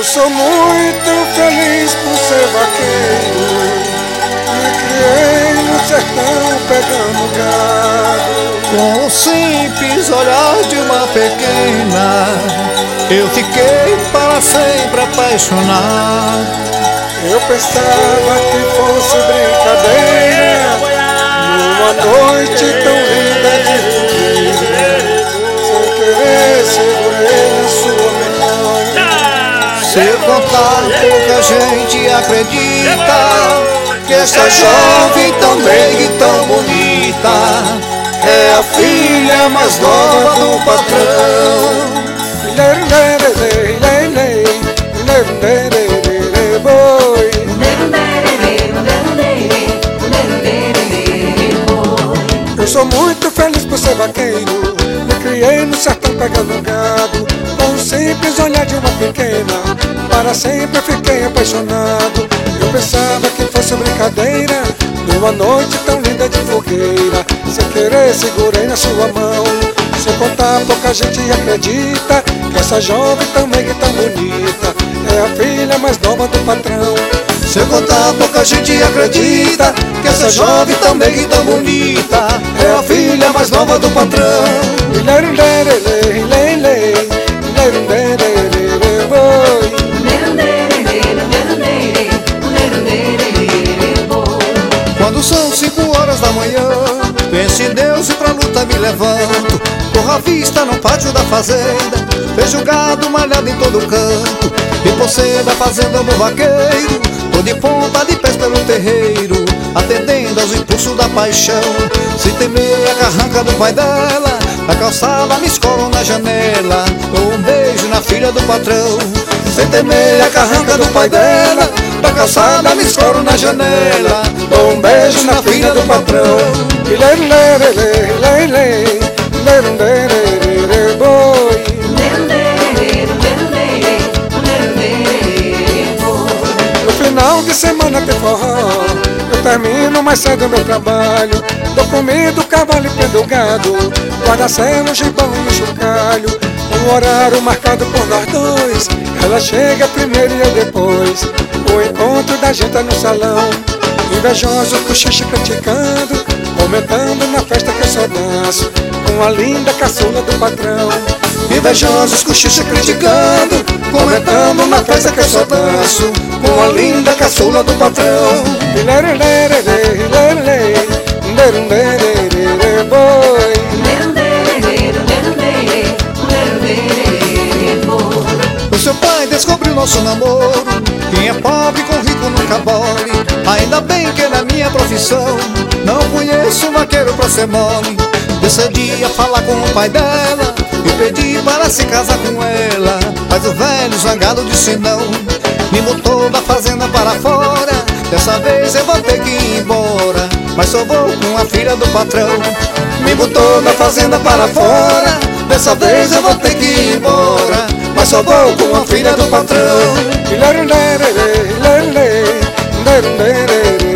Eu sou muito feliz por ser vaqueiro. Me criei no sertão pegando gado. Com o simples olhar de uma pequena, eu fiquei para sempre apaixonado. Eu pensava que fosse brincadeira, numa noite tão linda de fogueira. Sem querer segurei na sua mão. Se eu contar, pouca gente acredita que esta jovem tão meiga e tão bonita é a filha mais nova do patrão. Eu sou muito feliz por ser vaqueiro. Me criei no sertão pegando gado. Com um simples olhar de uma pequena, para sempre fiquei apaixonado. Eu pensava que fosse brincadeira, numa noite tão linda de fogueira. Sem querer segurei na sua mão. Se eu contar, pouca gente acredita que essa jovem tão meiga e tão bonita é a filha mais nova do patrão. Se eu contar, pouca gente acredita que essa jovem tão meiga e tão bonita é a filha mais nova do patrão. Quando são 5 horas da manhã, penso em Deus e pra luta me levanto. Corro à vista no pátio da fazenda, vejo gado malhado em todo canto. E por ser da fazenda do vaqueiro, tô de ponta de pés pelo terreiro, atendendo aos impulsos da paixão. Se temer a carranca do pai dela, na calçada me escolam na janela, dou um beijo na filha do patrão. Se temer a carranca do pai dela, na calçada me escolam na janela, dou um beijo na filha do patrão. No final de semana tem forró, eu termino mais cedo meu trabalho. Dou comida, cavalo e prendo gado, guarda-celo, gibão e o chocalho. Um horário marcado por nós dois, ela chega primeiro e eu depois. O encontro da gente é no salão, invejoso cochicha criticando, comentando na festa que eu só danço com a linda caçula do patrão. Invejosos cochicha criticando, comentando na festa que eu só danço com a linda caçula do patrão. O seu pai descobriu nosso namoro, quem é pobre com rico nunca mole. Ainda bem que na minha profissão não conheço um vaqueiro pra ser mole. Decidi a falar com o pai dela e pedi para se casar com ela, mas o velho zangado disse não. Me botou da fazenda para fora, dessa vez eu vou ter que ir embora, mas só vou com a filha do patrão. Me botou da fazenda para fora, dessa vez eu vou ter que ir embora, mas só vou com a filha do patrão.